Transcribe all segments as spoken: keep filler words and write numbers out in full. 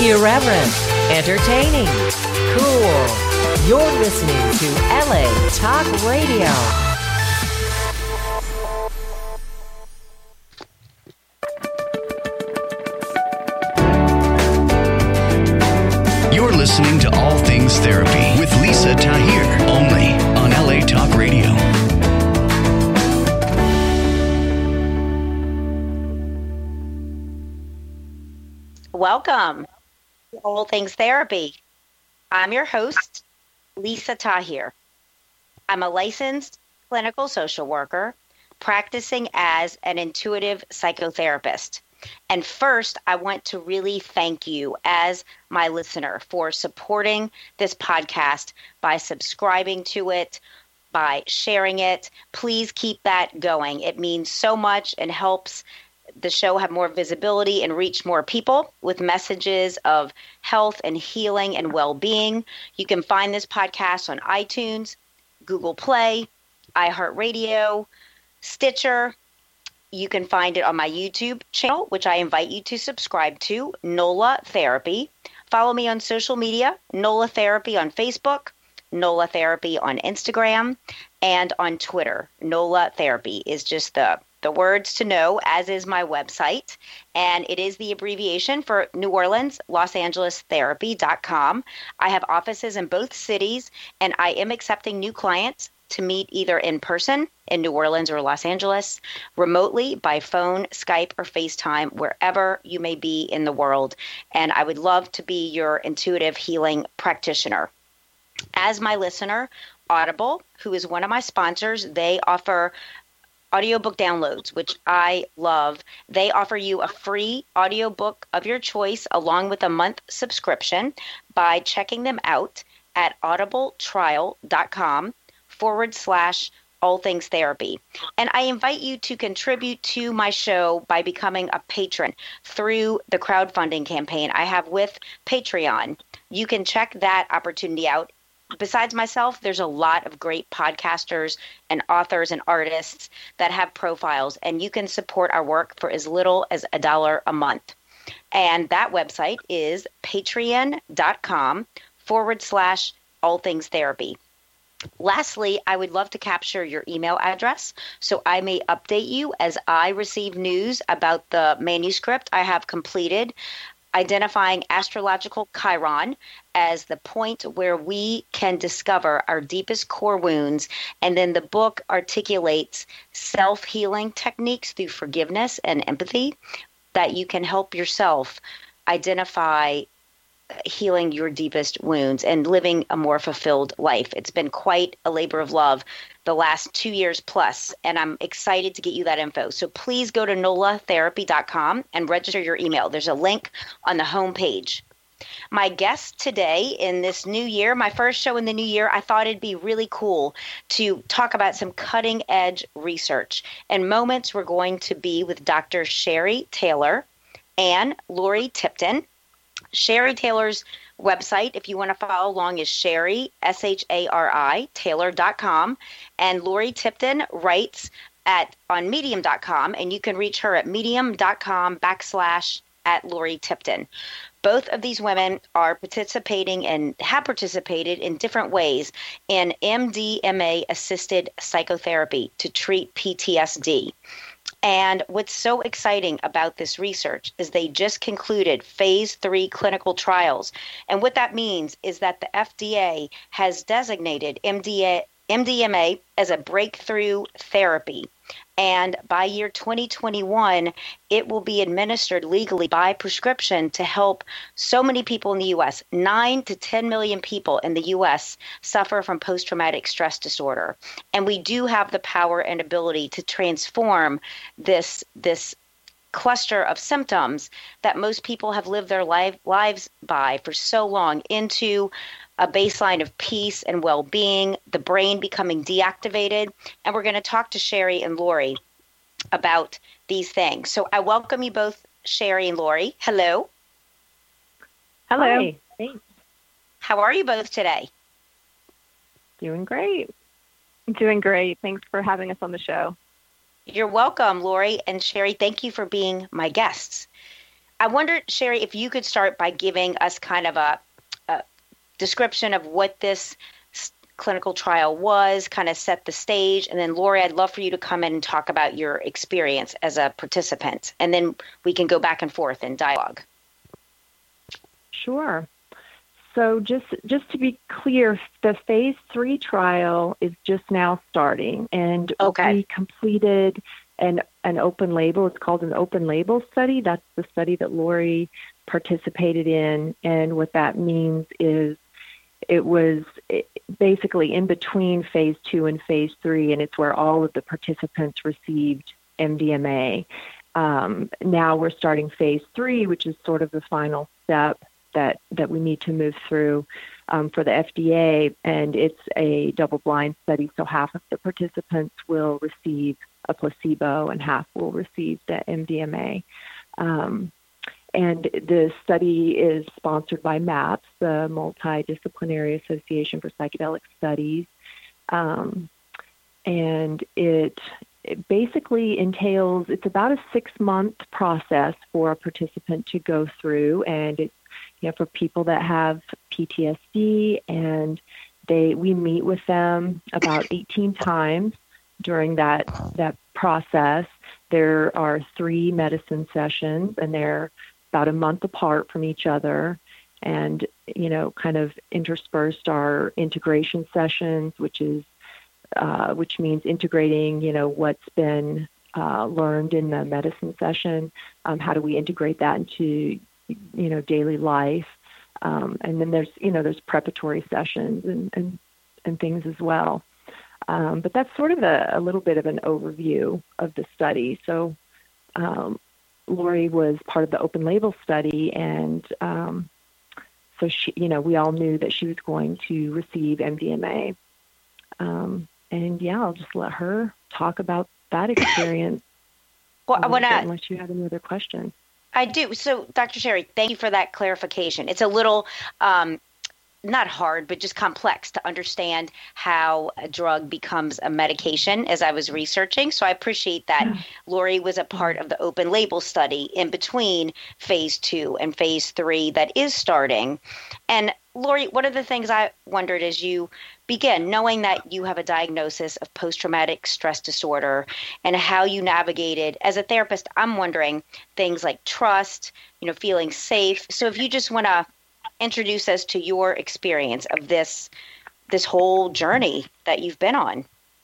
Irreverent, entertaining, cool. You're listening to L A Talk Radio. You're listening to All Things Therapy with Lisa Tahir, only on L A Talk Radio. Welcome to All Things Therapy. I'm your host, Lisa Tahir. I'm a licensed clinical social worker practicing as an intuitive psychotherapist. And first, I want to really thank you as my listener for supporting this podcast by subscribing to it, by sharing it. Please keep that going. It means so much and helps the show have more visibility and reach more people with messages of health and healing and well-being. You can find this podcast on iTunes, Google Play, iHeartRadio, Stitcher. You can find it on my YouTube channel, which I invite you to subscribe to, NOLA Therapy. Follow me on social media, NOLA Therapy on Facebook, NOLA Therapy on Instagram, and on Twitter. NOLA Therapy is just the, the words to know, as is my website. And it is the abbreviation for New Orleans, Los Angeles Therapy dot com. I have offices in both cities, and I am accepting new clients to meet either in person in New Orleans or Los Angeles, remotely by phone, Skype, or FaceTime, wherever you may be in the world. And I would love to be your intuitive healing practitioner. As my listener, Audible, who is one of my sponsors, they offer audiobook downloads, which I love. They offer you a free audiobook of your choice along with a month subscription by checking them out at audibletrial.com forward slash all things therapy. And I invite you to contribute to my show by becoming a patron through the crowdfunding campaign I have with Patreon. You can check that opportunity out. Besides myself, there's a lot of great podcasters and authors and artists that have profiles, and you can support our work for as little as a dollar a month. And that website is patreon.com forward slash all things therapy. Lastly, I would love to capture your email address so I may update you as I receive news about the manuscript I have completed, identifying astrological Chiron as the point where we can discover our deepest core wounds. And then the book articulates self-healing techniques through forgiveness and empathy that you can help yourself identify healing your deepest wounds and living a more fulfilled life. It's been quite a labor of love the last two years plus, and I'm excited to get you that info. So please go to nola therapy dot com and register your email. There's a link on the homepage. My guest today in this new year, my first show in the new year, I thought it'd be really cool to talk about some cutting edge research. In moments, we're going to be with Doctor Shari Taylor and Lori Tipton. Shari Taylor's website, if you want to follow along, is Shari, S H A R I, Taylor dot com. And Lori Tipton writes at on medium dot com, and you can reach her at medium.com backslash at Lori Tipton. Both of these women are participating and have participated in different ways in M D M A-assisted psychotherapy to treat P T S D. And what's so exciting about this research is they just concluded phase three clinical trials. And what that means is that the F D A has designated M D M A as a breakthrough therapy. And by year twenty twenty-one, it will be administered legally by prescription to help so many people in the U S. Nine to ten million people in the U S suffer from post-traumatic stress disorder. And we do have the power and ability to transform this, this cluster of symptoms that most people have lived their life, lives by for so long into a baseline of peace and well-being, the brain becoming deactivated. And we're going to talk to Shari and Lori about these things. So I welcome you both, Shari and Lori. Hello. Hello. Hi. Thanks. How are you both today? Doing great. Doing great. Thanks for having us on the show. You're welcome, Lori and Shari. Thank you for being my guests. I wondered, Sherry, if you could start by giving us kind of a, a description of what this clinical trial was, kind of set the stage. And then, Lori, I'd love for you to come in and talk about your experience as a participant. And then we can go back and forth in dialogue. Sure. So just just to be clear, the phase three trial is just now starting, and okay. we completed an an open label. It's called an open label study. That's the study that Lori participated in, and what that means is it was basically in between phase two and phase three, and it's where all of the participants received M D M A. Um, now we're starting phase three, which is sort of the final step that, that we need to move through um, for the F D A, and it's a double-blind study, so half of the participants will receive a placebo and half will receive the M D M A. Um, and the study is sponsored by MAPS, the Multidisciplinary Association for Psychedelic Studies, um, and it It basically entails, it's about a six-month process for a participant to go through, and it's, you know, for people that have P T S D, and they we meet with them about eighteen times during that that process. There are three medicine sessions, and they're about a month apart from each other, and, you know, kind of interspersed are integration sessions, which is Uh, which means integrating, you know, what's been uh, learned in the medicine session. Um, how do we integrate that into, you know, daily life? Um, and then there's, you know, there's preparatory sessions and, and, and things as well. Um, but that's sort of a, a little bit of an overview of the study. So um, Lori was part of the open label study, and um, so she, you know, we all knew that she was going to receive M D M A. Um, And yeah, I'll just let her talk about that experience. Well, I want to, unless you have any other questions. I do. So, Doctor Sherry, thank you for that clarification. It's a little, um, not hard, but just complex to understand how a drug becomes a medication as I was researching. So I appreciate that yeah. Lori was a part of the open label study in between phase two and phase three that is starting. And Lori, one of the things I wondered as you begin, knowing that you have a diagnosis of post-traumatic stress disorder and how you navigated, as a therapist, I'm wondering things like trust, you know, feeling safe. So if you just want to introduce us to your experience of this, this whole journey that you've been on.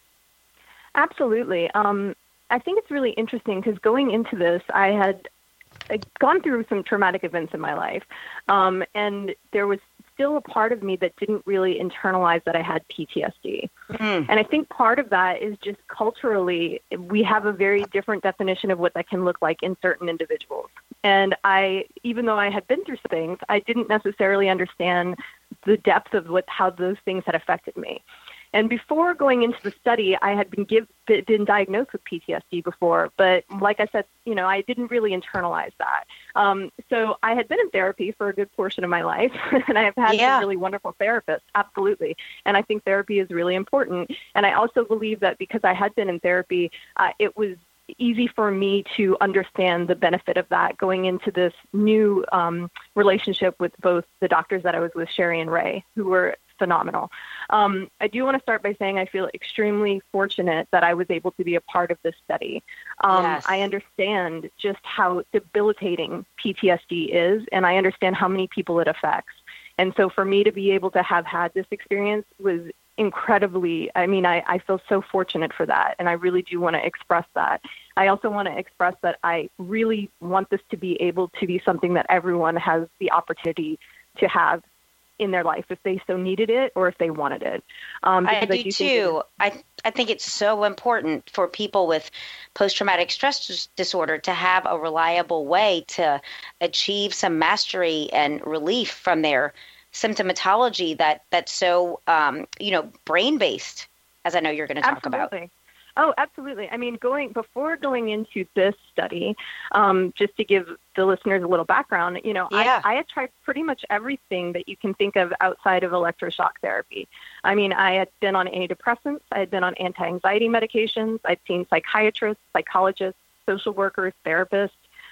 Absolutely. Um, I think it's really interesting because going into this, I had I'd gone through some traumatic events in my life, um, and there was still a part of me that didn't really internalize that I had P T S D. Mm. And I think part of that is just culturally, we have a very different definition of what that can look like in certain individuals. And I, even though I had been through some things, I didn't necessarily understand the depth of what, how those things had affected me. And before going into the study, I had been give, been diagnosed with P T S D before, but like I said, you know, I didn't really internalize that. Um, so I had been in therapy for a good portion of my life, and I have had yeah. some really wonderful therapists, absolutely. And I think therapy is really important. And I also believe that because I had been in therapy, uh, it was easy for me to understand the benefit of that going into this new um, relationship with both the doctors that I was with, Sherry and Ray, who were phenomenal. Um, I do want to start by saying I feel extremely fortunate that I was able to be a part of this study. Um, yes. I understand just how debilitating P T S D is, and I understand how many people it affects. And so for me to be able to have had this experience was incredibly, I mean, I, I feel so fortunate for that, and I really do want to express that. I also want to express that I really want this to be able to be something that everyone has the opportunity to have in their life if they so needed it or if they wanted it. Um, I do, I do too. I, I think it's so important for people with post-traumatic stress disorder to have a reliable way to achieve some mastery and relief from their symptomatology that that's so, um, you know, brain-based, as I know you're going to talk Absolutely. about. Oh, absolutely. I mean, going before going into this study, um, just to give the listeners a little background, you know, yeah. I, I had tried pretty much everything that you can think of outside of electroshock therapy. I mean, I had been on antidepressants. I had been on anti-anxiety medications. I'd seen psychiatrists, psychologists, social workers, therapists.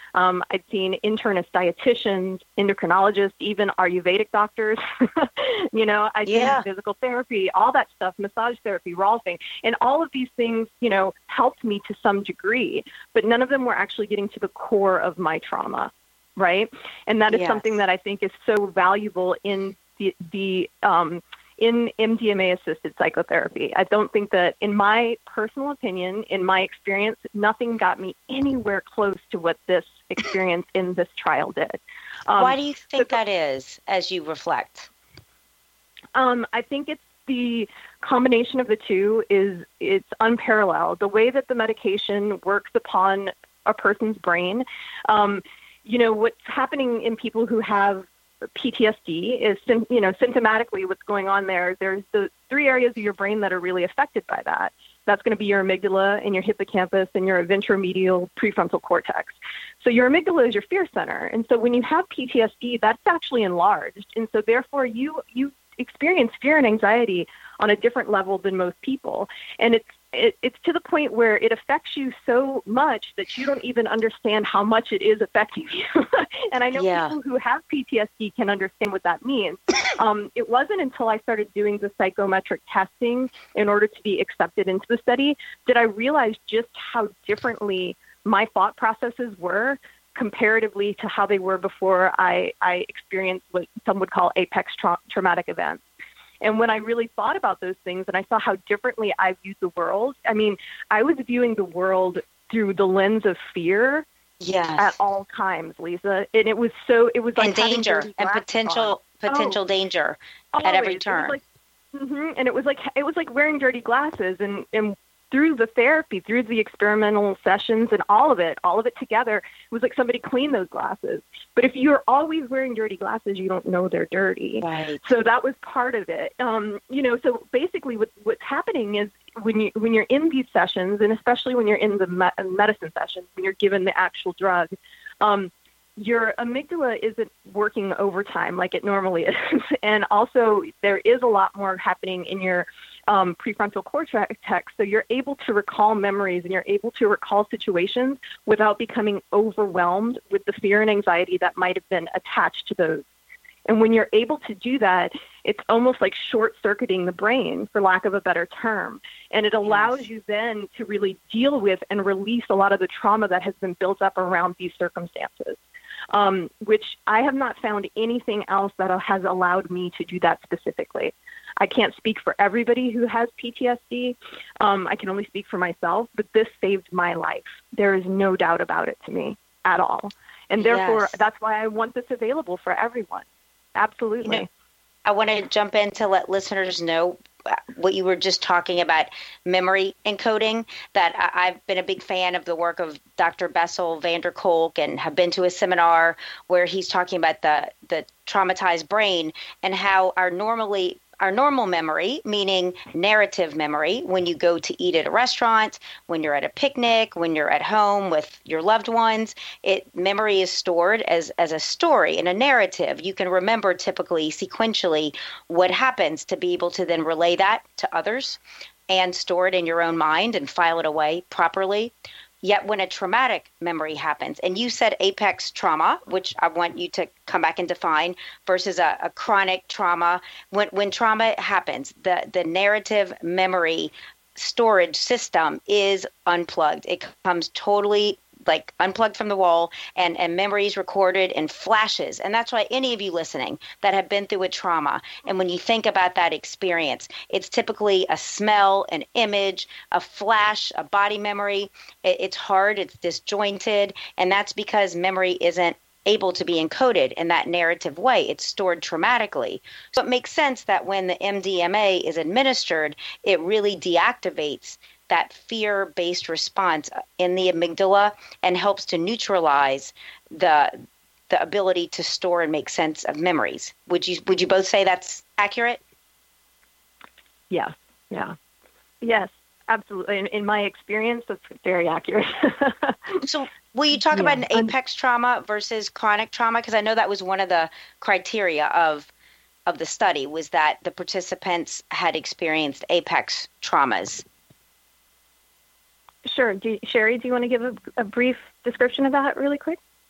Um, I'd seen internist dietitians, endocrinologists, even Ayurvedic doctors. you know, I'd Yeah. seen physical therapy, all that stuff, massage therapy, rolfing. And all of these things, you know, helped me to some degree, but none of them were actually getting to the core of my trauma, right? And that is Yes. something that I think is so valuable in the, the um, in M D M A-assisted psychotherapy. I don't think that, in my personal opinion, in my experience, nothing got me anywhere close to what this experience in this trial did. Um, Why do you think so- that is, as you reflect? Um, I think it's the combination of the two is it's unparalleled. The way that the medication works upon a person's brain. Um, you know, what's happening in people who have P T S D is, you know, symptomatically what's going on there. There's the three areas of your brain that are really affected by that. That's going to be your amygdala and your hippocampus and your ventromedial prefrontal cortex. So your amygdala is your fear center. And so when you have P T S D, that's actually enlarged. And so therefore you, you experience fear and anxiety on a different level than most people. And it's, It, it's to the point where it affects you so much that you don't even understand how much it is affecting you. And I know Yeah. people who have P T S D can understand what that means. Um, it wasn't until I started doing the psychometric testing in order to be accepted into the study that I realized just how differently my thought processes were comparatively to how they were before I, I experienced what some would call apex tra- traumatic events. And when I really thought about those things and I saw how differently I viewed the world, I mean, I was viewing the world through the lens of fear Yes. at all times, Lisa. And it was so, it was like and having danger dirty and glasses potential on. potential Oh, danger always. at every It was turn. like, hmm And it was like, it was like wearing dirty glasses. And, and through the therapy, through the experimental sessions and all of it, all of it together, it was like somebody cleaned those glasses. But if you're always wearing dirty glasses, you don't know they're dirty. Right. So that was part of it. Um, you know, so basically what, what's happening is when you, when you're in these sessions, and especially when you're in the me- medicine sessions, when you're given the actual drug, um, your amygdala isn't working overtime like it normally is. And also there is a lot more happening in your um, prefrontal cortex. So you're able to recall memories and you're able to recall situations without becoming overwhelmed with the fear and anxiety that might have been attached to those. And when you're able to do that, it's almost like short-circuiting the brain, for lack of a better term. And it allows Yes. you then to really deal with and release a lot of the trauma that has been built up around these circumstances, um, which I have not found anything else that has allowed me to do that specifically. I can't speak for everybody who has P T S D. Um, I can only speak for myself, but this saved my life. There is no doubt about it to me at all. And therefore, Yes. that's why I want this available for everyone. Absolutely. You know, I want to jump in to let listeners know what you were just talking about, memory encoding, that I, I've been a big fan of the work of Doctor Bessel van der Kolk and have been to a seminar where he's talking about the, the traumatized brain and how our normally Our normal memory, meaning narrative memory, when you go to eat at a restaurant, when you're at a picnic, when you're at home with your loved ones, it memory is stored as, as a story and a narrative. You can remember typically sequentially what happens to be able to then relay that to others and store it in your own mind and file it away properly. Yet when a traumatic memory happens, and you said apex trauma, which I want you to come back and define, versus a, a chronic trauma, when when trauma happens, the, the narrative memory storage system is unplugged. It comes totally like unplugged from the wall, and, and memories recorded in flashes. And that's why any of you listening that have been through a trauma, and when you think about that experience, it's typically a smell, an image, a flash, a body memory. It, it's hard, it's disjointed, and that's because memory isn't able to be encoded in that narrative way. It's stored traumatically. So it makes sense that when the M D M A is administered, it really deactivates that fear-based response in the amygdala and helps to neutralize the the ability to store and make sense of memories. Would you would you both say that's accurate? Yes. Yeah. Yes, absolutely. In, in my experience, that's very accurate. So will you talk Yeah. about an apex trauma versus chronic trauma? Because I know that was one of the criteria of of the study, was that the participants had experienced apex traumas. Sure. Do, Sherry, do you want to give a, a brief description of that really quick?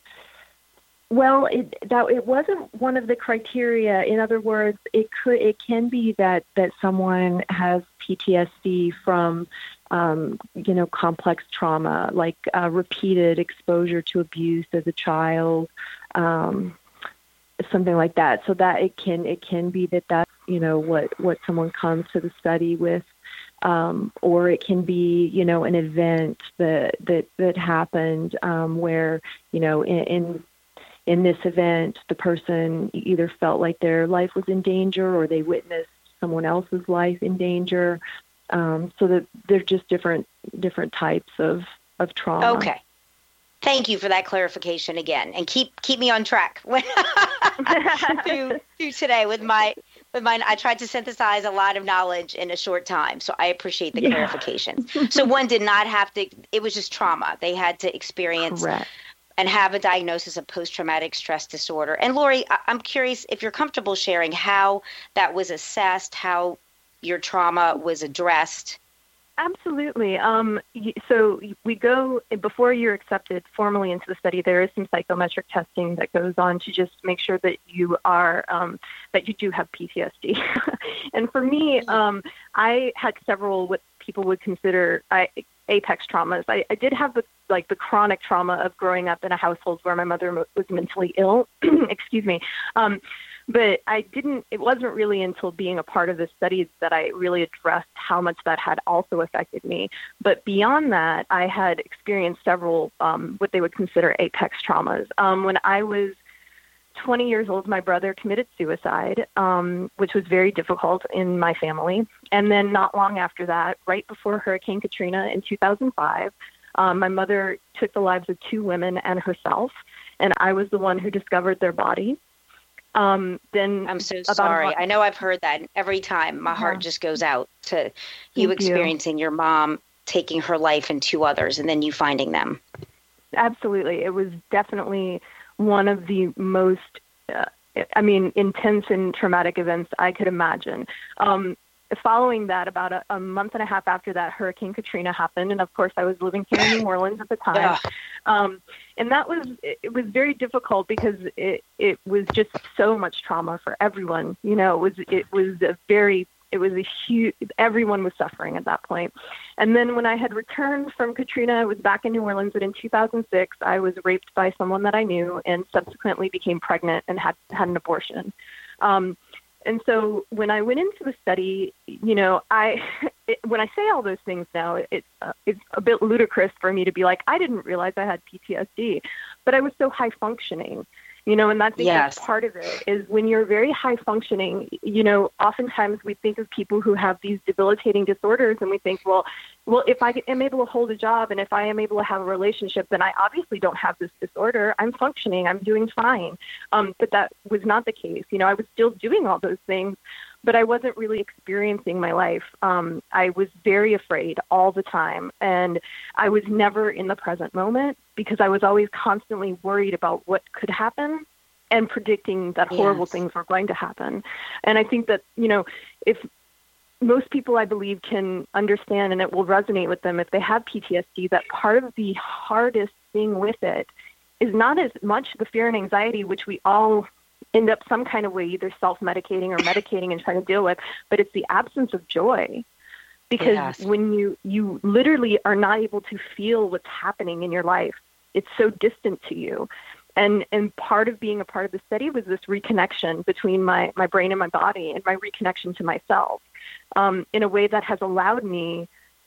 Well, it that it wasn't one of the criteria. In other words, it could it can be that that someone has P T S D from um, you know complex trauma, like uh, repeated exposure to abuse as a child, um, something like that. So that it can it can be that that's you know what what someone comes to the study with. Um, or it can be, you know, an event that that that happened um, where, you know, in, in in this event, the person either felt like their life was in danger or they witnessed someone else's life in danger. Um, so that they're just different different types of of trauma. Okay. Thank you for that clarification again, and keep keep me on track when to, to today with my with my. I tried to synthesize a lot of knowledge in a short time, so I appreciate the yeah. clarification. So one did not have to. It was just trauma. They had to experience Correct. and have a diagnosis of post-traumatic stress disorder. And Lori, I, I'm curious if you're comfortable sharing how that was assessed, how your trauma was addressed. Absolutely. Um, so we go, before you're accepted formally into the study, there is some psychometric testing that goes on to just make sure that you are, um, that you do have P T S D. And for me, um, I had several what people would consider I, apex traumas. I, I did have the, like the chronic trauma of growing up in a household where my mother was mentally ill, excuse me. Um, But I didn't, it wasn't really until being a part of this study that I really addressed how much that had also affected me. But beyond that, I had experienced several, um, what they would consider apex traumas. Um, when I was twenty years old, my brother committed suicide, um, which was very difficult in my family. And then not long after that, right before Hurricane Katrina in two thousand five, um, my mother took the lives of two women and herself, and I was the one who discovered their bodies. Um, then I'm so sorry. I know I've heard that. And every time my heart yeah. just goes out to you Thank experiencing you. your mom taking her life and two others and then you finding them. Absolutely. It was definitely one of the most, uh, I mean, intense and traumatic events I could imagine. Um, following that, about a, a month and a half after that, Hurricane Katrina happened. And of course, I was living here in New Orleans at the time. Um, and that was, it was very difficult because it, it was just so much trauma for everyone. You know, it was, it was a very, it was a huge, everyone was suffering at that point. And then when I had returned from Katrina, I was back in New Orleans, but in two thousand six, I was raped by someone that I knew and subsequently became pregnant and had, had an abortion. Um, And so when I went into the study, you know, I it, when I say all those things now, it, uh, it's a bit ludicrous for me to be like, I didn't realize I had P T S D, but I was so high functioning, you know, and that's, yes. that's part of it is when you're very high functioning, you know, oftentimes we think of people who have these debilitating disorders and we think, well, well, if I am able to hold a job and if I am able to have a relationship, then I obviously don't have this disorder. I'm functioning. I'm doing fine. Um, but that was not the case. You know, I was still doing all those things, but I wasn't really experiencing my life. Um, I was very afraid all the time, and I was never in the present moment because I was always constantly worried about what could happen and predicting that horrible yes. things were going to happen. And I think that, you know, if most people, I believe, can understand and it will resonate with them if they have P T S D, that part of the hardest thing with it is not as much the fear and anxiety, which we all end up some kind of way either self-medicating or medicating and trying to deal with, but it's the absence of joy. Because yes. when you, you literally are not able to feel what's happening in your life, it's so distant to you. And and part of being a part of the study was this reconnection between my, my brain and my body and my reconnection to myself um, in a way that has allowed me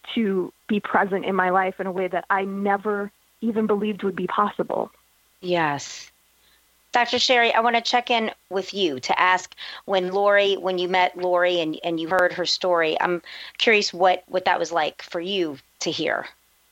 to be present in my life in a way that I never even believed would be possible. Yes. Doctor Sherry, I want to check in with you to ask when Lori, when you met Lori and, and you heard her story, I'm curious what, what that was like for you to hear.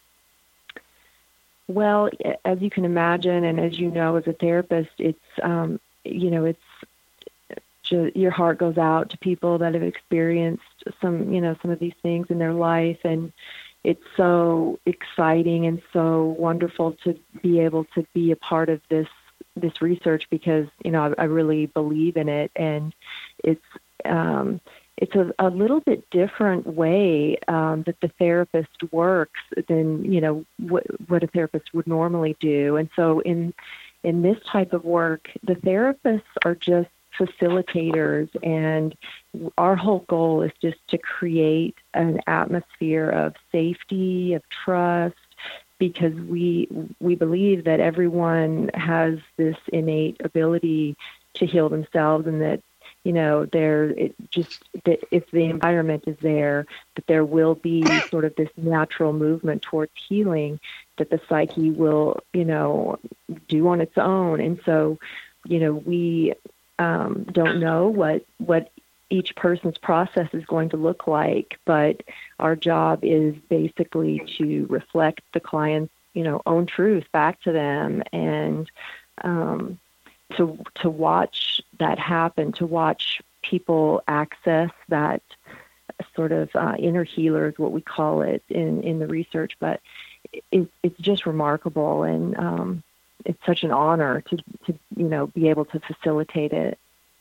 Well, as you can imagine, and as you know, as a therapist, it's, um, you know, it's just, your heart goes out to people that have experienced some, you know, some of these things in their life. And it's so exciting and so wonderful to be able to be a part of this, this research because, you know, I, I really believe in it. And it's, um, it's a, a little bit different way um, that the therapist works than, you know, what, what a therapist would normally do. And so in in this type of work, the therapists are just facilitators, and our whole goal is just to create an atmosphere of safety, of trust, because we we believe that everyone has this innate ability to heal themselves, and that, you know, there it just that if the environment is there, that there will be sort of this natural movement towards healing that the psyche will, you know, do on its own. And so, you know, we um, don't know what what each person's process is going to look like, but our job is basically to reflect the client's, you know, own truth back to them, and um, to to watch that happen, to watch people access that sort of uh, inner healer is what we call it in, in the research. But it, it's just remarkable, and um, it's such an honor to, to, you know, be able to facilitate it.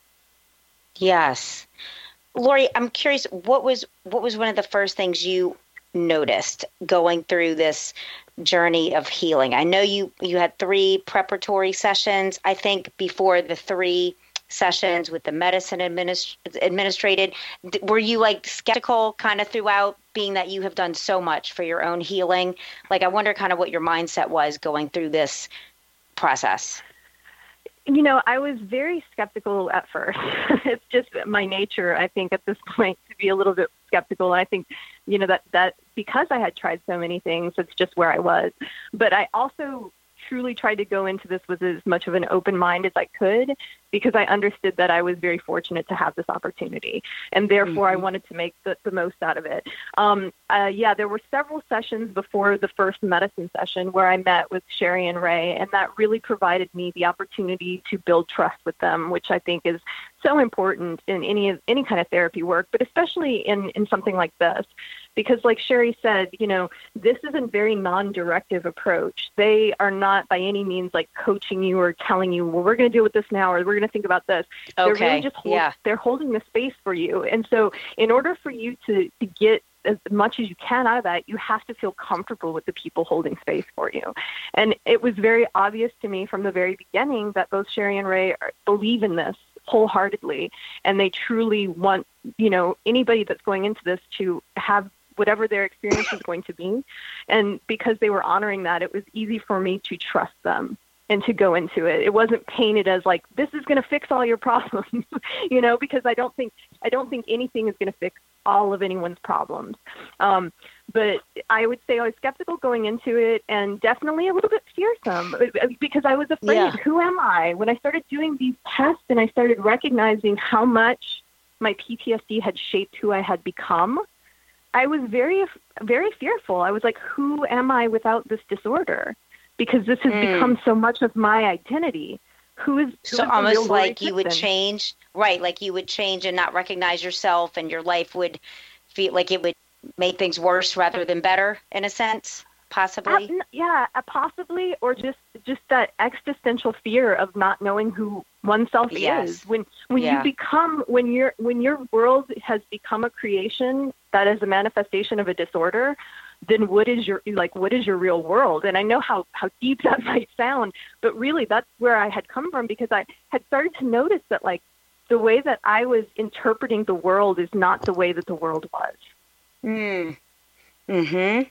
Yes. Lori, I'm curious, what was what was one of the first things you noticed going through this journey of healing? I know you, you had three preparatory sessions, I think, before the three sessions with the medicine administ- administrated. Were you like skeptical kind of throughout, being that you have done so much for your own healing? Like, I wonder kind of what your mindset was going through this process. You know, I was very skeptical at first. It's just my nature, I think, at this point, to be a little bit skeptical. And I think, you know, that, that because I had tried so many things, it's just where I was. But I also truly tried to go into this with as much of an open mind as I could, because I understood that I was very fortunate to have this opportunity, and therefore mm-hmm. I wanted to make the, the most out of it. Um, uh, yeah, there were several sessions before the first medicine session where I met with Sherry and Ray, and that really provided me the opportunity to build trust with them, which I think is so important in any any kind of therapy work, but especially in, in something like this. Because like Sherry said, you know, this is a very non-directive approach. They are not by any means like coaching you or telling you, well, we're going to deal with this now, or we're going to think about this. Okay. They're really just hold, yeah. they're holding the space for you. And so in order for you to, to get as much as you can out of that, you have to feel comfortable with the people holding space for you. And it was very obvious to me from the very beginning that both Sherry and Ray are, believe in this wholeheartedly, and they truly want, you know, anybody that's going into this to have whatever their experience is going to be. And because they were honoring that, it was easy for me to trust them and to go into it. It wasn't painted as like, this is going to fix all your problems, you know, because I don't think, I don't think anything is going to fix all of anyone's problems. Um, but I would say I was skeptical going into it, and definitely a little bit fearsome, because I was afraid, yeah. who am I? When I started doing these tests and I started recognizing how much my P T S D had shaped who I had become, I was very, very fearful. I was like, who am I without this disorder? Because this has mm. become so much of my identity. Who is who so is almost like you would change, right? Like you would change and not recognize yourself, and your life would feel like it would make things worse rather than better, in a sense, possibly. Uh, yeah, uh, possibly, or just just that existential fear of not knowing who oneself yes. is. When when yeah. you become when your when your world has become a creation that is a manifestation of a disorder, then what is your like what is your real world? And I know how, how deep that might sound, but really that's where I had come from, because I had started to notice that like the way that I was interpreting the world is not the way that the world was. Mm. Mm-hmm.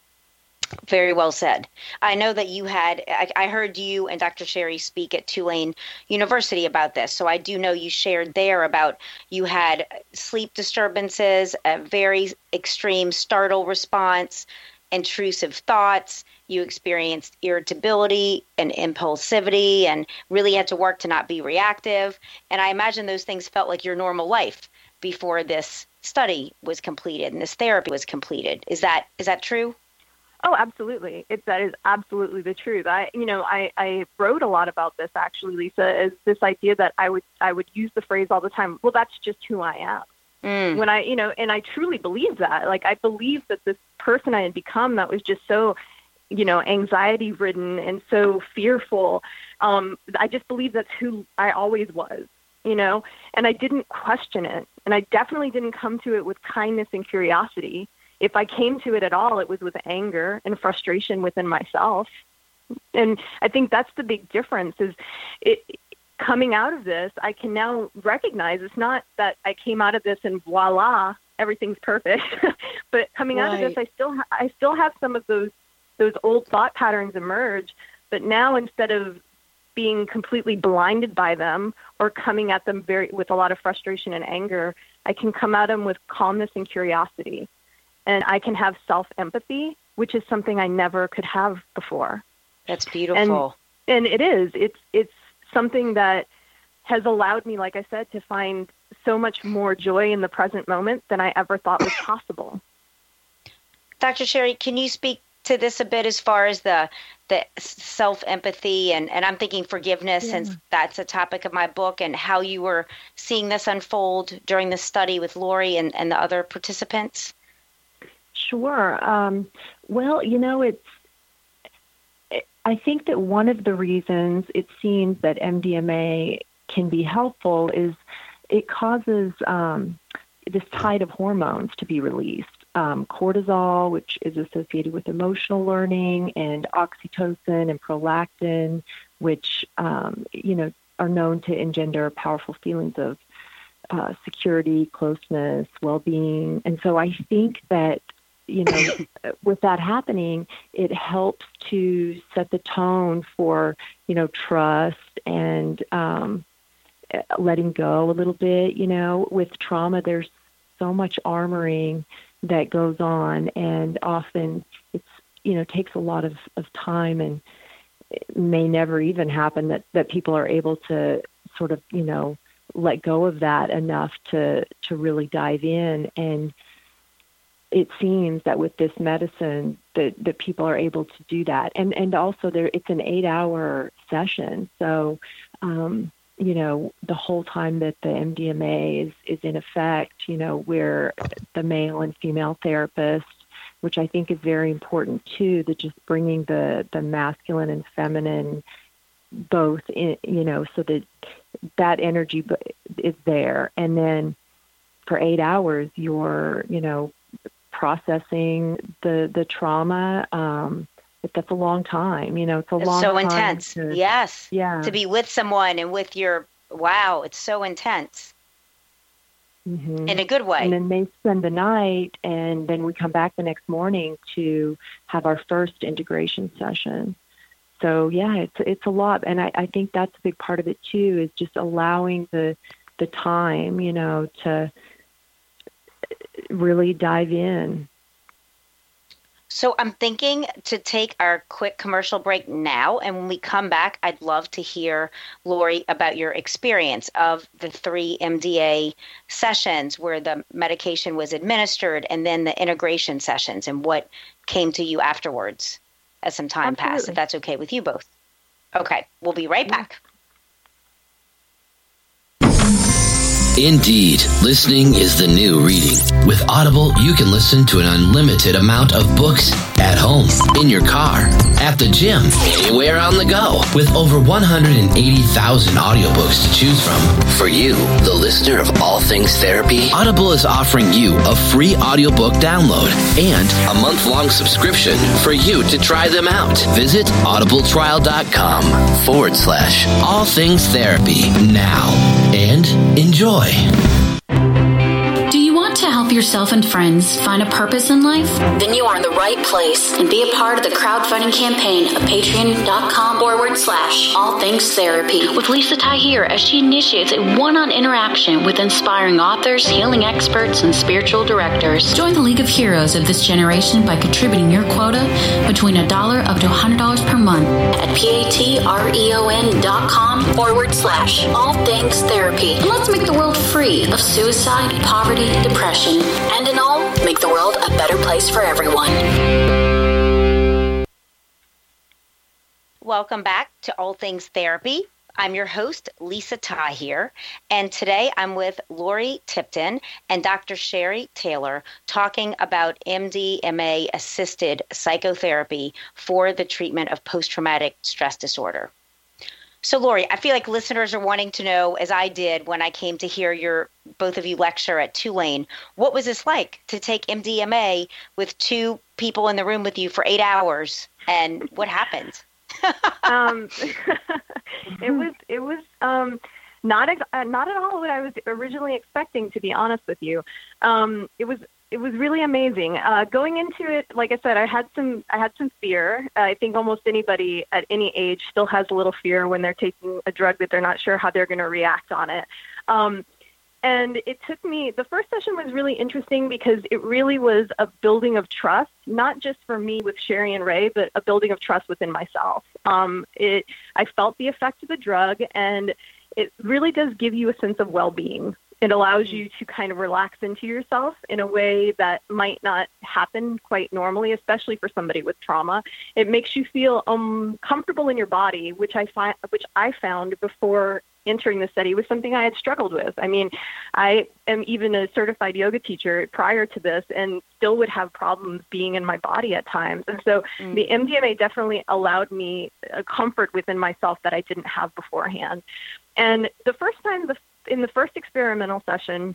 Very well said. I know that you had, I, I heard you and Doctor Sherry speak at Tulane University about this. So I do know you shared there about you had sleep disturbances, a very extreme startle response, intrusive thoughts. You experienced irritability and impulsivity, and really had to work to not be reactive. And I imagine those things felt like your normal life before this study was completed and this therapy was completed. Is that is that true? Oh, absolutely. It, that is absolutely the truth. I, you know, I, I wrote a lot about this actually, Lisa, is this idea that I would, I would use the phrase all the time, well, that's just who I am. Mm. When I, you know, and I truly believe that, like, I believe that this person I had become that was just so, you know, anxiety ridden and so fearful. Um, I just believe that's who I always was, you know, and I didn't question it. And I definitely didn't come to it with kindness and curiosity. If I came to it at all, it was with anger and frustration within myself, And I think that's the big difference is it coming out of this, I can now recognize it's not that I came out of this and voila, everything's perfect. But coming right. out of this, I still ha- I still have some of those those old thought patterns emerge. But now instead of being completely blinded by them or coming at them very with a lot of frustration and anger, I can come at them with calmness and curiosity. And I can have self-empathy, which is something I never could have before. That's beautiful. And, and it is. It's it's something that has allowed me, like I said, to find so much more joy in the present moment than I ever thought was possible. Doctor Sherry, can you speak to this a bit as far as the the self-empathy and, and I'm thinking forgiveness, yeah. since that's a topic of my book, and how you were seeing this unfold during the study with Lori and, and the other participants? Sure. Um, well, you know, it's, I think that one of the reasons it seems that M D M A can be helpful is it causes um, this tide of hormones to be released. Um, cortisol, which is associated with emotional learning, and oxytocin and prolactin, which, um, you know, are known to engender powerful feelings of uh, security, closeness, well-being. And so I think that, you know, with that happening, it helps to set the tone for, you know, trust and um, letting go a little bit. You know, with trauma, there's so much armoring that goes on, and often it's, you know, takes a lot of, of time, and it may never even happen that, that people are able to sort of, you know, let go of that enough to, to really dive in. And it seems that with this medicine that, that people are able to do that. And, and also there, it's an eight hour session. So, um, you know, the whole time that the M D M A is, is in effect, you know, where the male and female therapist, which I think is very important too, that just bringing the, the masculine and feminine both in, you know, so that that energy is there. And then for eight hours, you're, you know, processing the, the trauma. Um, But that's a long time, you know, it's a it's long so time. So intense. To, yes. Yeah. To be with someone and with your, wow, it's so intense. Mm-hmm. In a good way. And then they spend the night, and then we come back the next morning to have our first integration session. So yeah, it's, it's a lot. And I, I think that's a big part of it too, is just allowing the, the time, you know, to really dive in. So I'm thinking to take our quick commercial break now, and when we come back, I'd love to hear, Lori, about your experience of the three M D A sessions where the medication was administered, and then the integration sessions, and what came to you afterwards as some time Absolutely. passed, if that's okay with you both. Okay, we'll be right back. Indeed, listening is the new reading. With Audible, you can listen to an unlimited amount of books at home, in your car, at the gym, anywhere on the go. With over one hundred eighty thousand audiobooks to choose from. For you, the listener of All Things Therapy, Audible is offering you a free audiobook download and a month-long subscription for you to try them out. Visit audibletrial.com forward slash All Things Therapy now and enjoy. Do you want to help yourself and friends find a purpose in life? Then you are in the right place and be a part of the crowdfunding campaign of patreon.com forward slash all things therapy with Lisa Tahir as she initiates a one-on interaction with inspiring authors, healing experts, and spiritual directors. Join the League of Heroes of this generation by contributing your quota between a dollar up to one hundred dollars per month at patreon dot com forward slash all things therapy. And let's make the world free of suicide, poverty, depression, and in all, make the world a better place for everyone. Welcome back to All Things Therapy. I'm your host, Lisa Tahir, and today I'm with Lori Tipton and Doctor Sherry Taylor talking about M D M A-assisted psychotherapy for the treatment of post-traumatic stress disorder. So, Lori, I feel like listeners are wanting to know, as I did when I came to hear your both of you lecture at Tulane, what was this like to take M D M A with two people in the room with you for eight hours, and what happened? um, it was it was um, not ex- uh, not at all what I was originally expecting, to be honest with you. Um, it was it was really amazing. Uh, going into it, like I said, I had some I had some fear. I think almost anybody at any age still has a little fear when they're taking a drug that they're not sure how they're going to react on it. Um, And it took me, the first session was really interesting because it really was a building of trust, not just for me with Sherry and Ray, but a building of trust within myself. Um, it, I felt the effect of the drug, and it really does give you a sense of well-being. It allows you to kind of relax into yourself in a way that might not happen quite normally, especially for somebody with trauma. It makes you feel um, comfortable in your body, which I find, which I found before entering the study was something I had struggled with. I mean, I am even a certified yoga teacher prior to this and still would have problems being in my body at times. And so mm. the M D M A definitely allowed me a comfort within myself that I didn't have beforehand. And the first time, the, in the first experimental session,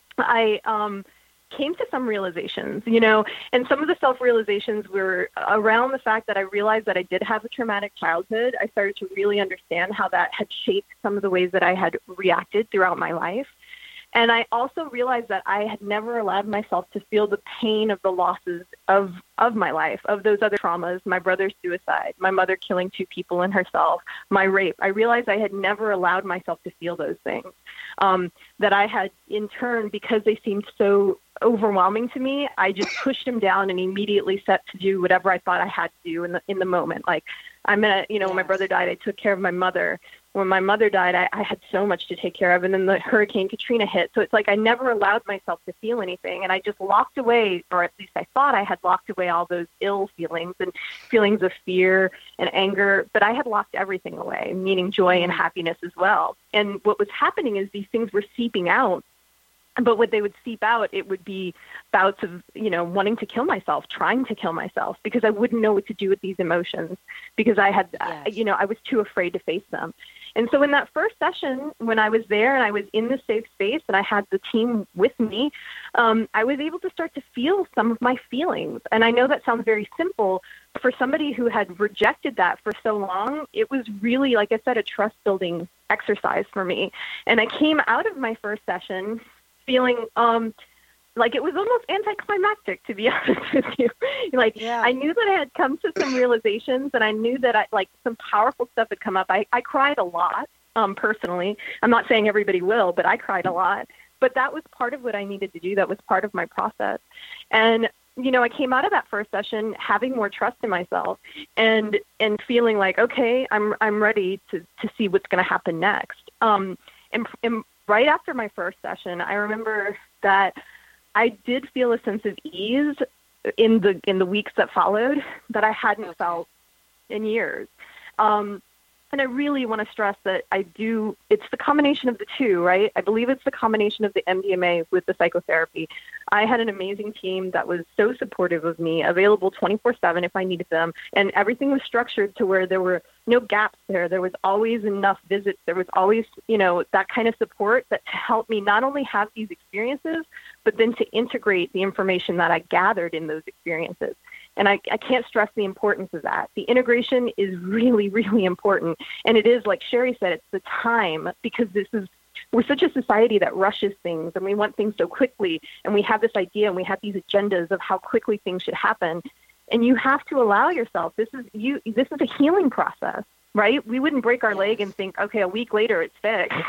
I um, came to some realizations, you know, and some of the self-realizations were around the fact that I realized that I did have a traumatic childhood. I started to really understand how that had shaped some of the ways that I had reacted throughout my life. And I also realized that I had never allowed myself to feel the pain of the losses of, of my life, of those other traumas, my brother's suicide, my mother killing two people and herself, my rape. I realized I had never allowed myself to feel those things, um, that I had in turn, because they seemed so overwhelming to me, I just pushed them down and immediately set to do whatever I thought I had to do in the in the moment. Like, I'm gonna, you know, yes. when my brother died, I took care of my mother. When my mother died, I, I had so much to take care of, and then the Hurricane Katrina hit. So it's like I never allowed myself to feel anything, and I just locked away, or at least I thought I had locked away all those ill feelings and feelings of fear and anger, but I had locked everything away, meaning joy and happiness as well. And what was happening is these things were seeping out. But when they would seep out, it would be bouts of, you know, wanting to kill myself, trying to kill myself, because I wouldn't know what to do with these emotions, because I had, yes. uh, you know, I was too afraid to face them. And so in that first session, when I was there and I was in the safe space and I had the team with me, um, I was able to start to feel some of my feelings. And I know that sounds very simple. For somebody who had rejected that for so long, it was really, like I said, a trust-building exercise for me. And I came out of my first session feeling um, like it was almost anticlimactic, to be honest with you. Like, yeah. I knew that I had come to some realizations, and I knew that I, like, some powerful stuff had come up. I, I cried a lot, um, personally. I'm not saying everybody will, but I cried a lot. But that was part of what I needed to do. That was part of my process. And, you know, I came out of that first session having more trust in myself and and feeling like, okay, I'm I'm ready to, to see what's going to happen next. Um, and, and right after my first session, I remember that I did feel a sense of ease in the in the weeks that followed that I hadn't okay. felt in years. Um, and I really want to stress that I do, it's the combination of the two, right? I believe it's the combination of the M D M A with the psychotherapy. I had an amazing team that was so supportive of me, available twenty-four seven if I needed them. And everything was structured to where there were no gaps there. There was always enough visits. There was always, you know, that kind of support that helped me not only have these experiences, but then to integrate the information that I gathered in those experiences. And I, I can't stress the importance of that. The integration is really, really important. And it is, like Sherry said, it's the time, because this is, we're such a society that rushes things and we want things so quickly. And we have this idea and we have these agendas of how quickly things should happen. And you have to allow yourself, this is you. This is a healing process, right? We wouldn't break our leg and think, okay, a week later it's fixed.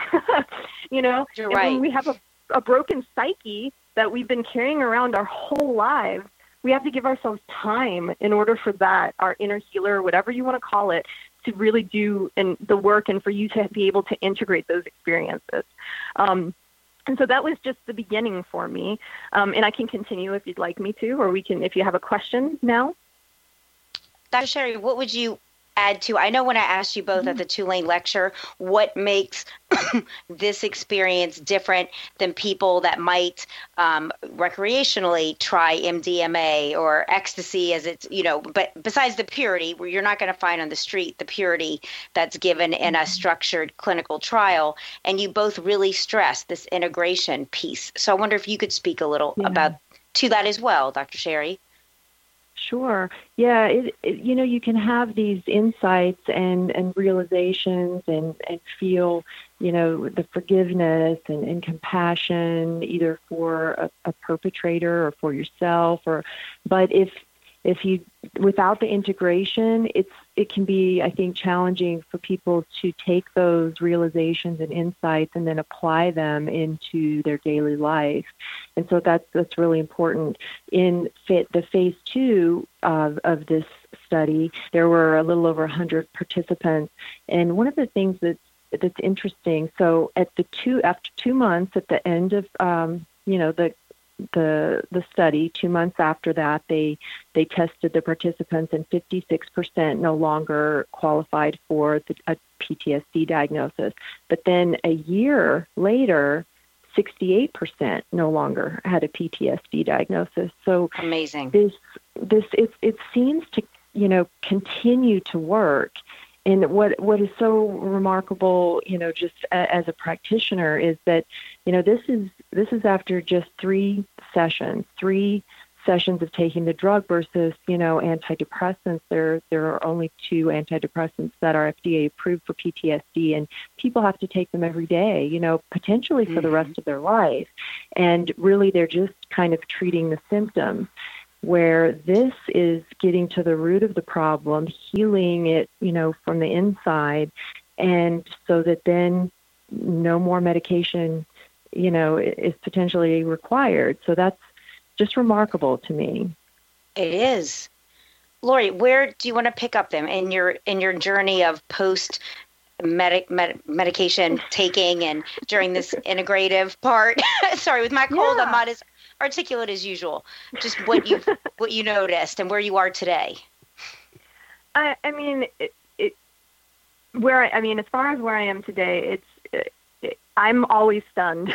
you know, You're and right. when we have a, a broken psyche that we've been carrying around our whole lives, we have to give ourselves time in order for that, our inner healer, whatever you want to call it, to really do and the work and for you to be able to integrate those experiences. Um, and so that was just the beginning for me. Um, and I can continue if you'd like me to, or we can, if you have a question now. Doctor Sherry, what would you add to, I know when I asked you both mm-hmm. at the Tulane lecture, what makes this experience different than people that might um, recreationally try M D M A or ecstasy, as it's, you know, but besides the purity, where you're not going to find on the street the purity that's given in a structured clinical trial. And you both really stress this integration piece. So I wonder if you could speak a little yeah. about to that as well, Doctor Sherry. Sure. Yeah. It, it, you know, you can have these insights and, and realizations and, and feel, you know, the forgiveness and, and compassion either for a, a perpetrator or for yourself, or, but if, if you, without the integration, it's, it can be, I think, challenging for people to take those realizations and insights and then apply them into their daily life. And so that's, that's really important. In fit, the phase two of, of this study, there were a little over one hundred participants. And one of the things that's, that's interesting, so at the two, after two months, at the end of, um, you know, the, the the study, two months after that, they they tested the participants, and fifty-six percent no longer qualified for the, a P T S D diagnosis. But then a year later, sixty-eight percent no longer had a P T S D diagnosis. So amazing. This this it it seems to, you know, continue to work. And what what is so remarkable, you know, just a, as a practitioner, is that, you know, this is this is after just three sessions, three sessions of taking the drug versus, you know, antidepressants. There there are only two antidepressants that are F D A approved for P T S D, and people have to take them every day, you know, potentially for mm-hmm. the rest of their life. And really, they're just kind of treating the symptoms, where this is getting to the root of the problem, healing it, you know, from the inside, and so that then no more medication, you know, is potentially required. So that's just remarkable to me. It is. Lori, where do you want to pick up them in your in your journey of post medic med, medication taking and during this integrative part? Sorry, with my cold, yeah. I'm not as articulate as usual. Just what you what you noticed and where you are today. I, I mean, it, it, where I, I mean, as far as where I am today, it's it, it, I'm always stunned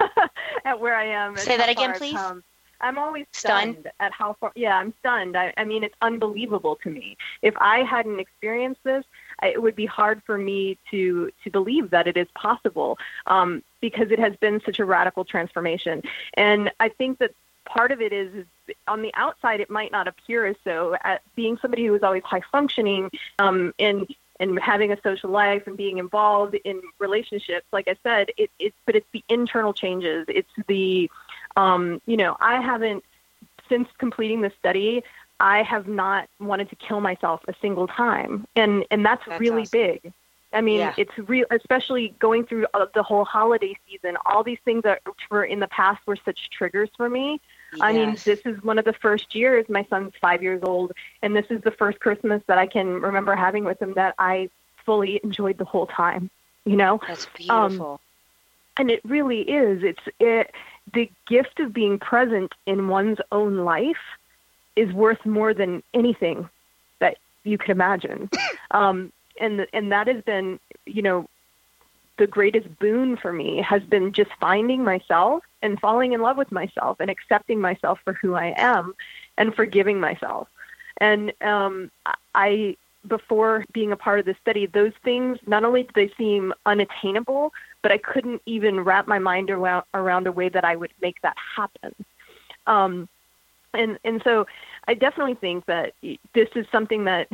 at where I am. Say that again, please. Come. I'm always stunned, stunned at how far. Yeah, I'm stunned. I, I mean, it's unbelievable to me. If I hadn't experienced this, I, it would be hard for me to to believe that it is possible, um, because it has been such a radical transformation. And I think that part of it is, is on the outside, it might not appear as so. At being somebody who was always high functioning, um, and and having a social life and being involved in relationships, like I said, it, it's but it's the internal changes. It's the Um, you know, I haven't, since completing the study, I have not wanted to kill myself a single time. And, and that's, that's really awesome. Big. I mean, yeah. It's real, especially going through the whole holiday season, all these things that were in the past were such triggers for me. Yes. I mean, this is one of the first years, my son's five years old, and this is the first Christmas that I can remember having with him that I fully enjoyed the whole time, you know? That's beautiful. Um, and it really is. It's, it, the gift of being present in one's own life is worth more than anything that you could imagine. Um, and, and that has been, you know, the greatest boon for me has been just finding myself and falling in love with myself and accepting myself for who I am and forgiving myself. And um, I, before being a part of this study, those things, not only did they seem unattainable, but I couldn't even wrap my mind around, around a way that I would make that happen. Um, and, and so I definitely think that this is something that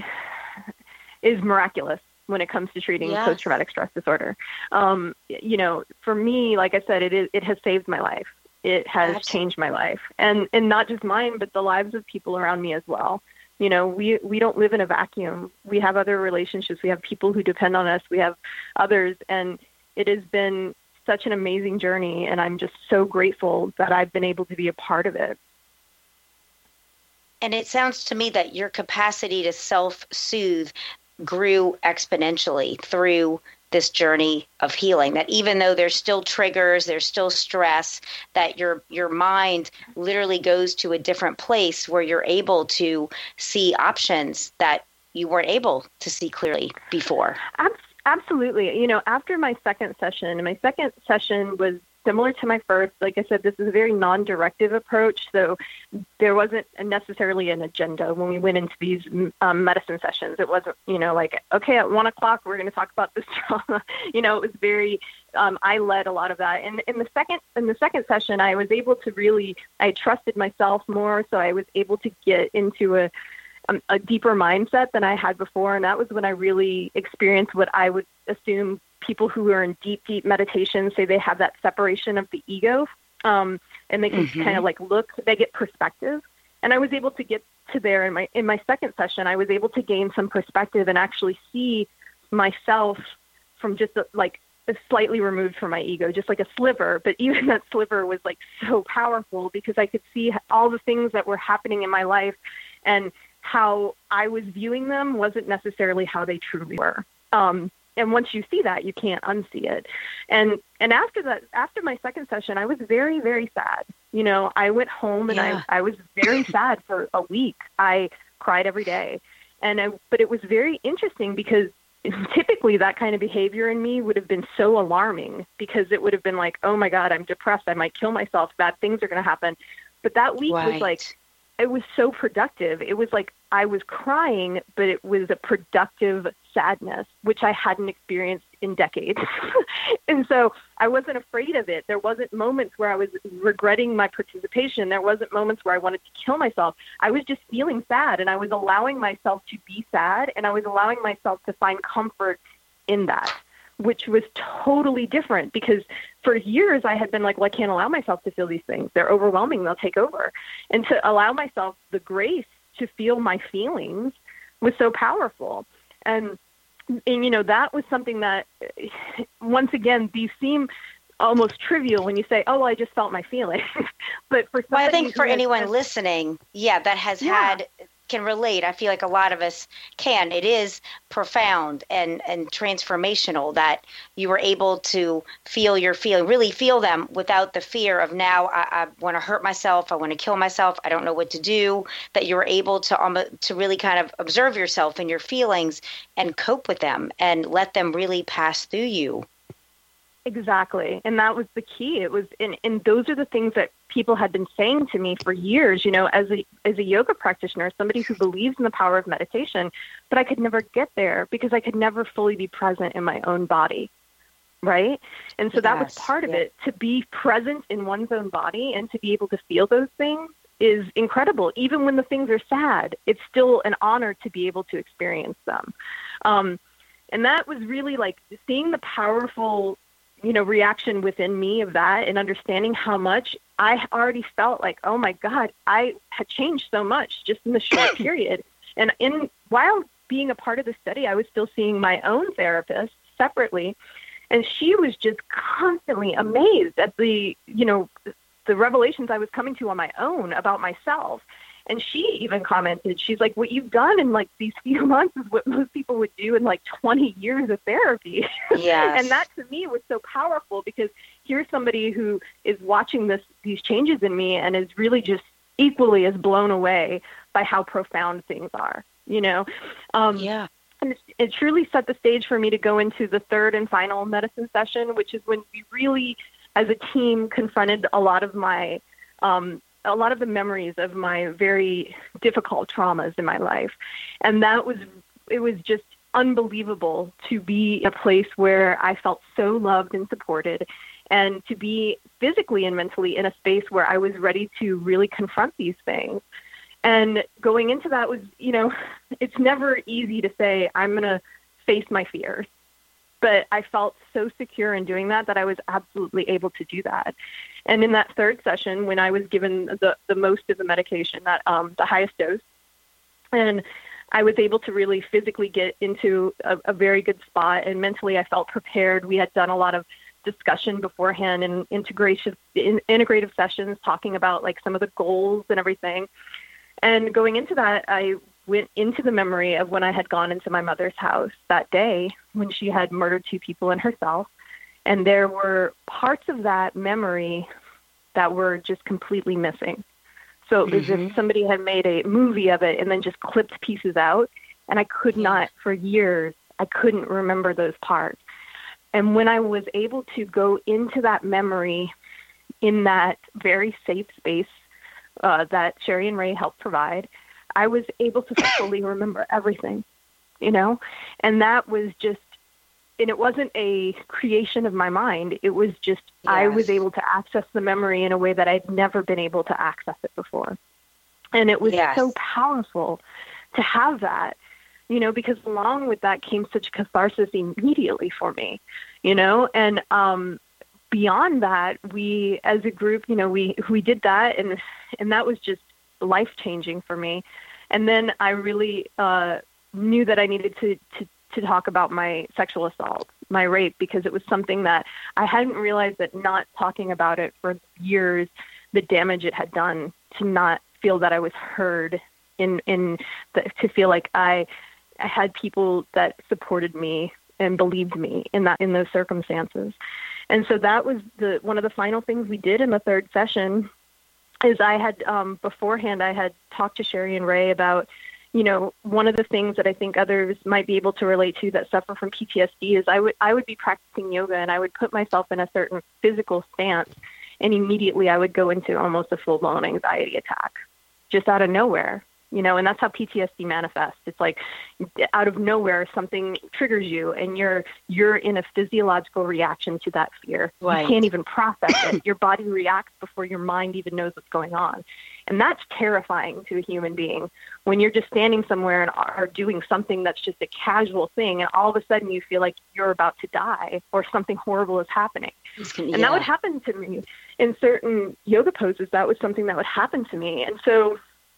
is miraculous when it comes to treating yes. post-traumatic stress disorder. Um, you know, for me, like I said, it is, it has saved my life. It has Absolutely. Changed my life. And, and not just mine, but the lives of people around me as well. You know, we, we don't live in a vacuum. We have other relationships. We have people who depend on us. We have others. And it has been such an amazing journey. And I'm just so grateful that I've been able to be a part of it. And it sounds to me that your capacity to self-soothe grew exponentially through this journey of healing, that even though there's still triggers, there's still stress, that your your mind literally goes to a different place where you're able to see options that you weren't able to see clearly before. Absolutely. You know, after my second session, my second session was similar to my first. Like I said, this is a very non-directive approach, so there wasn't necessarily an agenda when we went into these um, medicine sessions. It wasn't, you know, like, okay, at one o'clock, we're going to talk about this trauma. You know, it was very, um, I led a lot of that. And in the second, in the second session, I was able to really, I trusted myself more, so I was able to get into a, um, a deeper mindset than I had before. And that was when I really experienced what I would assume people who are in deep, deep meditation say they have that separation of the ego, um, and they can mm-hmm. kind of like look, they get perspective. And I was able to get to there in my in my second session. I was able to gain some perspective and actually see myself from just a, like slightly removed from my ego, just like a sliver. But even that sliver was like so powerful because I could see all the things that were happening in my life, and how I was viewing them wasn't necessarily how they truly were. Um, And once you see that, you can't unsee it. And and after that, after my second session, I was very, very sad. You know, I went home and yeah. I, I was very sad for a week. I cried every day. And I, but it was very interesting because typically that kind of behavior in me would have been so alarming, because it would have been like, oh my God, I'm depressed. I might kill myself. Bad things are going to happen. But that week right. was like, it was so productive. It was like I was crying, but it was a productive sadness, which I hadn't experienced in decades. And so I wasn't afraid of it. There wasn't moments where I was regretting my participation. There wasn't moments where I wanted to kill myself. I was just feeling sad, and I was allowing myself to be sad, and I was allowing myself to find comfort in that, which was totally different, because for years I had been like, well, I can't allow myself to feel these things. They're overwhelming. They'll take over. And to allow myself the grace to feel my feelings was so powerful. And, and you know, that was something that, once again, these seem almost trivial when you say, oh, well, I just felt my feelings. But for somebody well, I think for has, anyone has, listening, yeah, that has yeah. had... can relate. I feel like a lot of us can. It is profound and, and transformational that you were able to feel your feeling, really feel them without the fear of now I, I want to hurt myself. I want to kill myself. I don't know what to do. That you were able to um, to really kind of observe yourself and your feelings and cope with them and let them really pass through you. Exactly. And that was the key. It was, and, and those are the things that people had been saying to me for years, you know, as a, as a yoga practitioner, somebody who believes in the power of meditation, but I could never get there because I could never fully be present in my own body. Right. And so yes, that was part of yes. it. To be present in one's own body and to be able to feel those things is incredible. Even when the things are sad, it's still an honor to be able to experience them. Um, and that was really like seeing the powerful you know, reaction within me of that, and understanding how much I already felt like, oh my God, I had changed so much just in the short period. And in while being a part of the study, I was still seeing my own therapist separately. And she was just constantly amazed at the, you know, the revelations I was coming to on my own about myself. And she even commented, she's like, what you've done in like these few months is what most people would do in like twenty years of therapy. Yes. And that to me was so powerful, because here's somebody who is watching this, these changes in me, and is really just equally as blown away by how profound things are, you know? Um, yeah. And it, it truly set the stage for me to go into the third and final medicine session, which is when we really, as a team, confronted a lot of my, um, a lot of the memories of my very difficult traumas in my life. And that was, it was just unbelievable to be in a place where I felt so loved and supported, and to be physically and mentally in a space where I was ready to really confront these things. And going into that was, you know, it's never easy to say, I'm going to face my fears. But I felt so secure in doing that that I was absolutely able to do that. And in that third session, when I was given the, the most of the medication, that um, the highest dose, and I was able to really physically get into a, a very good spot, and mentally I felt prepared. We had done a lot of discussion beforehand and integration, in, integrative sessions talking about like some of the goals and everything. And going into that, I went into the memory of when I had gone into my mother's house that day when she had murdered two people and herself. And there were parts of that memory that were just completely missing. So it was mm-hmm. as if somebody had made a movie of it and then just clipped pieces out. And I could not, for years, I couldn't remember those parts. And when I was able to go into that memory in that very safe space uh, that Sherry and Ray helped provide, I was able to fully remember everything, you know? And that was just, and it wasn't a creation of my mind. It was just, yes. I was able to access the memory in a way that I'd never been able to access it before. And it was yes. so powerful to have that, you know, because along with that came such catharsis immediately for me, you know, and um, beyond that, we, as a group, you know, we, we did that, and, and that was just life-changing for me. And then I really uh, knew that I needed to, to, to talk about my sexual assault, my rape, because it was something that I hadn't realized that not talking about it for years, the damage it had done to not feel that I was heard, in, in the, to feel like I, I had people that supported me and believed me in that, in those circumstances. And so that was the, one of the final things we did in the third session is I had, um, beforehand, I had talked to Sherry and Ray about, you know, one of the things that I think others might be able to relate to that suffer from P T S D is I would, I would be practicing yoga and I would put myself in a certain physical stance, and immediately I would go into almost a full-blown anxiety attack just out of nowhere, you know, and that's how P T S D manifests. It's like out of nowhere, something triggers you and you're, you're in a physiological reaction to that fear. Right. You can't even process it. Your body reacts before your mind even knows what's going on. And that's terrifying to a human being when you're just standing somewhere and are doing something that's just a casual thing, and all of a sudden you feel like you're about to die or something horrible is happening. Yeah. And that would happen to me in certain yoga poses. That was something that would happen to me. And so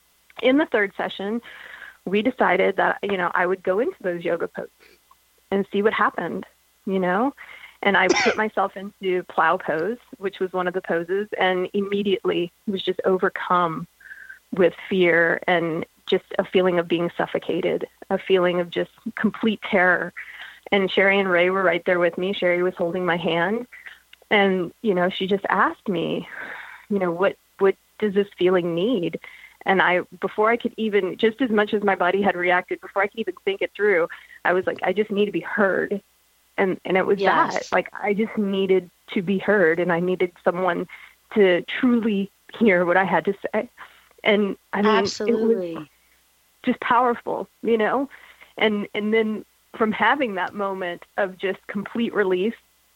in the third session, we decided that, you know, I would go into those yoga poses and see what happened, you know, and I put myself into plow pose, which was one of the poses, and immediately was just overcome with fear and just a feeling of being suffocated, a feeling of just complete terror. And Sherry and Ray were right there with me. Sherry was holding my hand, and, you know, she just asked me, you know, what, what does this feeling need? And I, before I could even, just as much as my body had reacted, before I could even think it through, I was like, I just need to be heard. And and it was yes. that, like, I just needed to be heard, and I needed someone to truly hear what I had to say. And I mean, Absolutely. It was just powerful, you know? And, and then from having that moment of just complete release,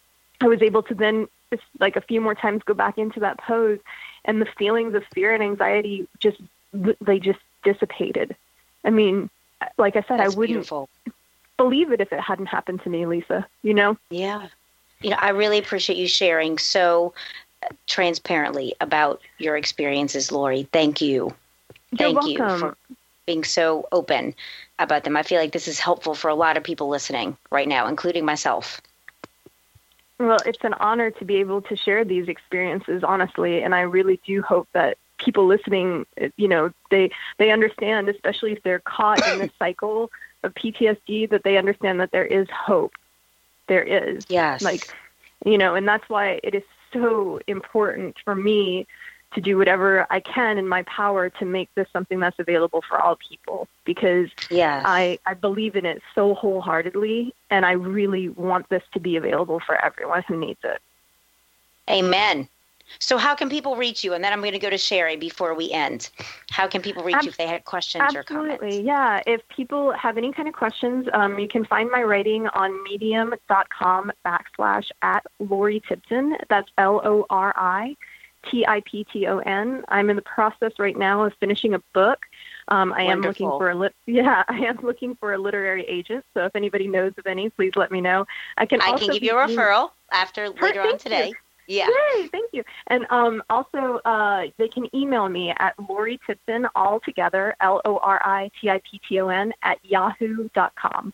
I was able to then, just like a few more times, go back into that pose, and the feelings of fear and anxiety just, they just dissipated. I mean, like I said, That's I wouldn't beautiful. believe it if it hadn't happened to me, Lisa, you know? Yeah. You know, I really appreciate you sharing so transparently about your experiences, Lori. Thank you. You're Thank you welcome. for being so open about them. I feel like this is helpful for a lot of people listening right now, including myself. Well, it's an honor to be able to share these experiences, honestly, and I really do hope that people listening, you know, they they understand, especially if they're caught in this cycle of P T S D, that they understand that there is hope. There is. Yes. Like, you know, and that's why it is so important for me to do whatever I can in my power to make this something that's available for all people, because yes. I, I believe in it so wholeheartedly, and I really want this to be available for everyone who needs it. Amen. So how can people reach you? And then I'm going to go to Sherry before we end. How can people reach Ab- you if they had questions absolutely. or comments? Absolutely, yeah. If people have any kind of questions, um, you can find my writing on medium.com backslash at Lori Tipton. That's L O R I T I P T O N. I'm in the process right now of finishing a book. Um, I Wonderful. am looking for a lit- yeah, I am looking for a literary agent. So if anybody knows of any, please let me know. I can I also can give you a referral after later on today. You. Yeah. Yay, thank you. And um, also, uh, they can email me at Lori Tipton, all together, L O R I T I P T O N, at yahoo dot com.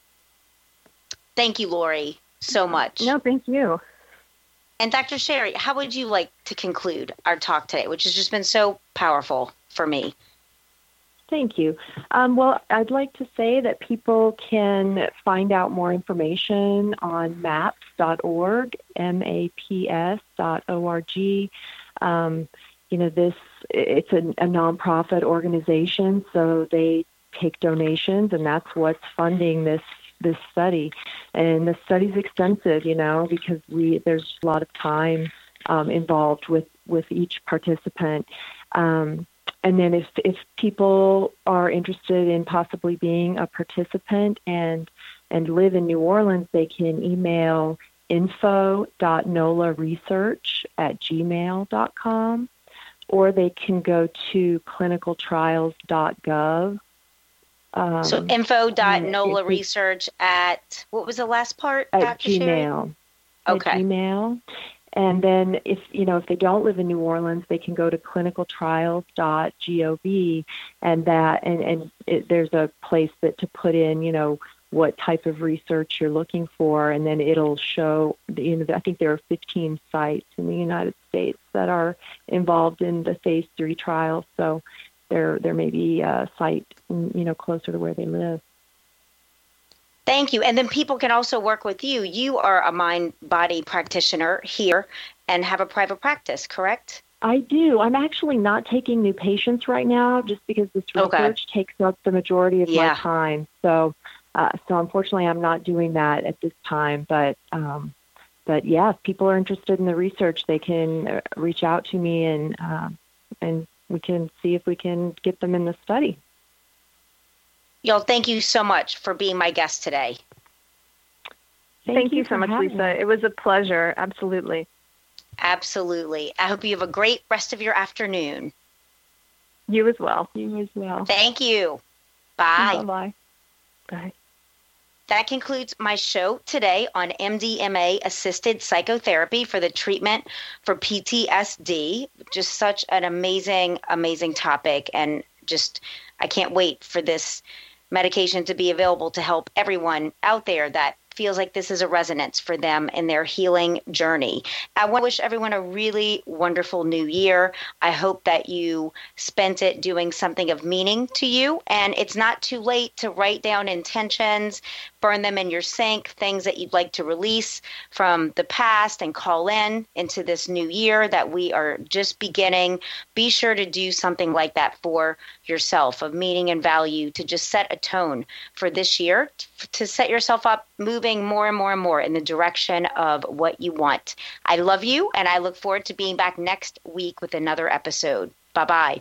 Thank you, Lori, so much. No, thank you. And Doctor Sherry, how would you like to conclude our talk today, which has just been so powerful for me? Thank you. Um, well, I'd like to say that people can find out more information on maps dot org, M A P S dot O R G. Um, you know, this, it's a, a nonprofit organization, so they take donations, and that's what's funding this this study. And the study's extensive, you know, because we there's a lot of time um, involved with, with each participant. Um, and then if if people are interested in possibly being a participant and and live in New Orleans, they can email info dot nola research at gmail dot com, or they can go to clinical trials dot gov. Um, so info dot nola research at, what was the last part? At Gmail. Okay. At Gmail. And then if, you know, if they don't live in New Orleans, they can go to clinical trials dot gov, and that, and, and it, there's a place that to put in, you know, what type of research you're looking for, and then it'll show, you know, I think there are fifteen sites in the United States that are involved in the phase three trial. So there, there may be a site, you know, closer to where they live. Thank you. And then people can also work with you. You are a mind-body practitioner here and have a private practice, correct? I do. I'm actually not taking new patients right now just because this research okay. takes up the majority of yeah. my time. So, uh, so unfortunately, I'm not doing that at this time. But, um, but yeah, if people are interested in the research, they can reach out to me, and uh, and we can see if we can get them in the study. Y'all, thank you so much for being my guest today. Thank, thank you, you so much, Lisa. Me. It was a pleasure. Absolutely. Absolutely. I hope you have a great rest of your afternoon. You as well. You as well. Thank you. Bye. Bye-bye. Bye. That concludes my show today on M D M A-assisted psychotherapy for the treatment for P T S D. Just such an amazing, amazing topic, and just I can't wait for this medication to be available to help everyone out there that feels like this is a resonance for them in their healing journey. I want to wish everyone a really wonderful new year. I hope that you spent it doing something of meaning to you, and it's not too late to write down intentions, burn them in your sink, things that you'd like to release from the past and call in into this new year that we are just beginning. Be sure to do something like that for yourself, of meaning and value, to just set a tone for this year, to set yourself up moving more and more and more in the direction of what you want. I love you, and I look forward to being back next week with another episode. Bye-bye.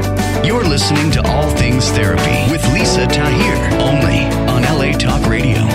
You're listening to All Things Therapy with Lisa Tahir, only on L A Talk Radio.